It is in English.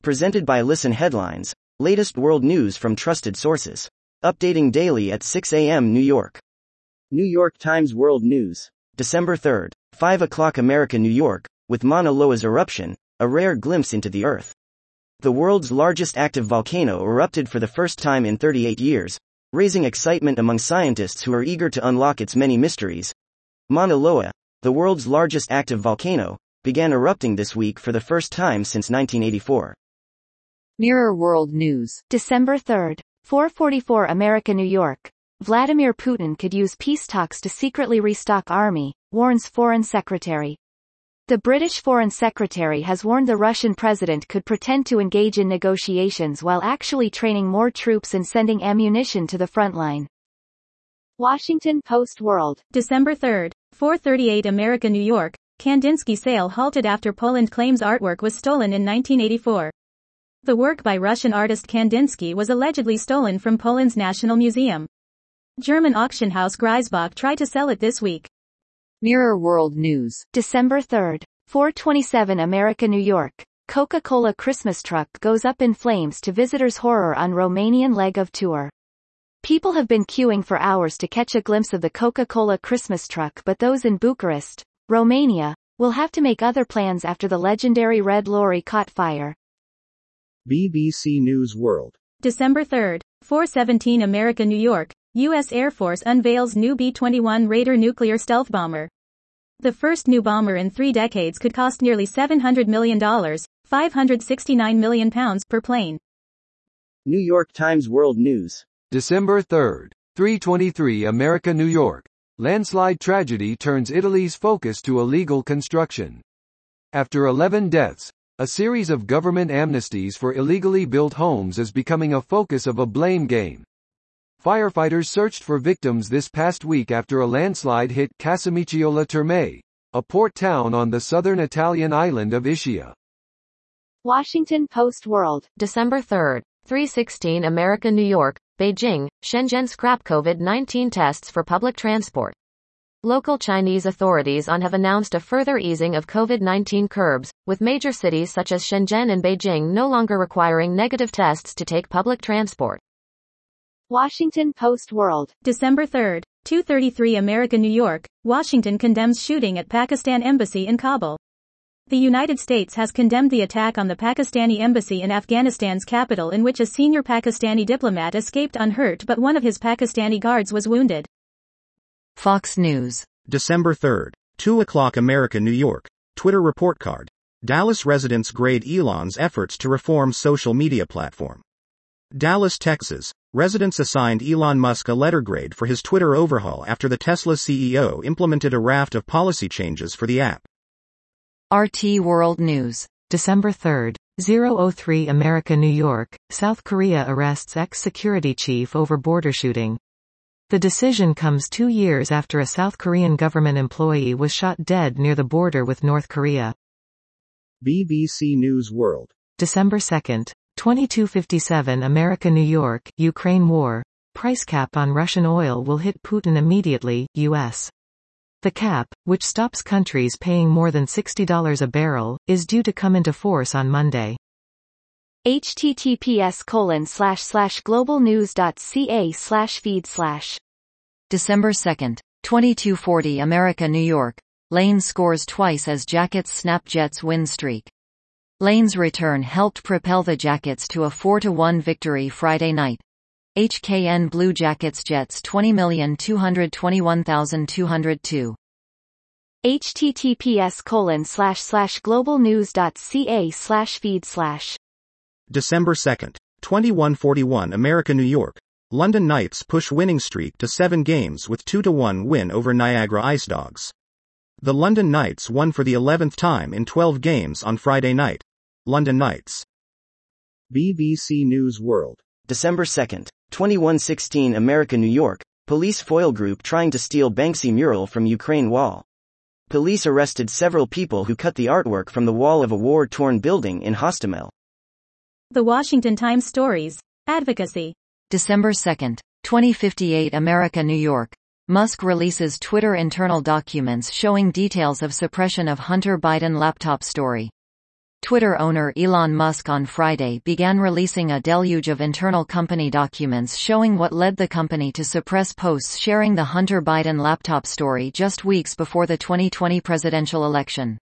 Presented by Listen Headlines, latest world news from trusted sources. Updating daily at 6 a.m. New York. New York Times World News. December 3rd, 5 o'clock America, New York, with Mauna Loa's eruption, a rare glimpse into the Earth. The world's largest active volcano erupted for the first time in 38 years, raising excitement among scientists who are eager to unlock its many mysteries. Mauna Loa, the world's largest active volcano, began erupting this week for the first time since 1984. Mirror World News. December 3rd, 4:44 America, New York. Vladimir Putin could use peace talks to secretly restock army, warns Foreign Secretary. The British Foreign Secretary has warned the Russian president could pretend to engage in negotiations while actually training more troops and sending ammunition to the front line. Washington Post World. December 3rd, 4:38 America, New York. Kandinsky sale halted after Poland claims artwork was stolen in 1984. The work by Russian artist Kandinsky was allegedly stolen from Poland's National Museum. German auction house Greisbach tried to sell it this week. Mirror World News. December 3rd, 4:27 America, New York. Coca-Cola Christmas truck goes up in flames to visitors' horror on Romanian leg of tour. People have been queuing for hours to catch a glimpse of the Coca-Cola Christmas truck, but those in Bucharest, Romania, will have to make other plans after the legendary red lorry caught fire. BBC News World. December 3rd, 4:17 America, New York. U.S. Air Force unveils new B-21 Raider nuclear stealth bomber. The first new bomber in 3 decades could cost nearly $700 million, £569 million per plane. New York Times World News. December 3rd, 3:23 America, New York. Landslide tragedy turns Italy's focus to illegal construction. After 11 deaths, a series of government amnesties for illegally built homes is becoming a focus of a blame game. Firefighters searched for victims this past week after a landslide hit Casamicciola Terme, a port town on the southern Italian island of Ischia. Washington Post World. December 3rd, 3:16 America, New York. Beijing, Shenzhen scrap COVID-19 tests for public transport. Local Chinese authorities have announced a further easing of COVID-19 curbs, with major cities such as Shenzhen and Beijing no longer requiring negative tests to take public transport. Washington Post World. December 3rd, 2:33 America, New York. Washington condemns shooting at Pakistan embassy in Kabul. The United States has condemned the attack on the Pakistani embassy in Afghanistan's capital, in which a senior Pakistani diplomat escaped unhurt but one of his Pakistani guards was wounded. Fox News. December 3rd, 2 o'clock America, New York. Twitter report card. Dallas residents grade Elon's efforts to reform social media platform. Dallas, Texas. Residents assigned Elon Musk a letter grade for his Twitter overhaul after the Tesla CEO implemented a raft of policy changes for the app. RT World News. December 3rd, 0:03 America, New York. South Korea arrests ex-security chief over border shooting. The decision comes 2 years after a South Korean government employee was shot dead near the border with North Korea. BBC News World. December 2nd, 22:57 America, New York. Ukraine war. Price cap on Russian oil will hit Putin immediately, U.S. The cap, which stops countries paying more than $60 a barrel, is due to come into force on Monday. https://globalnews.ca/feed/. December 2nd, 22:40 America, New York. Lane scores twice as Jackets snap Jets win streak. Lane's return helped propel the Jackets to a 4-1 victory Friday night. HKN Blue Jackets Jets 20,221,202. https://globalnews.ca/feed/. December 2nd, 21:41 America, New York. London Knights push winning streak to 7 games with 2-1 win over Niagara Ice Dogs. The London Knights won for the 11th time in 12 games on Friday night. London Knights. BBC News World. December 2nd, 21:16 America, New York. Police foil group trying to steal Banksy mural from Ukraine wall. Police arrested several people who cut the artwork from the wall of a war-torn building in Hostomel. The Washington Times stories. Advocacy. December 2nd, 2058 America, New York. Musk releases Twitter internal documents showing details of suppression of Hunter Biden laptop story. Twitter owner Elon Musk on Friday began releasing a deluge of internal company documents showing what led the company to suppress posts sharing the Hunter Biden laptop story just weeks before the 2020 presidential election.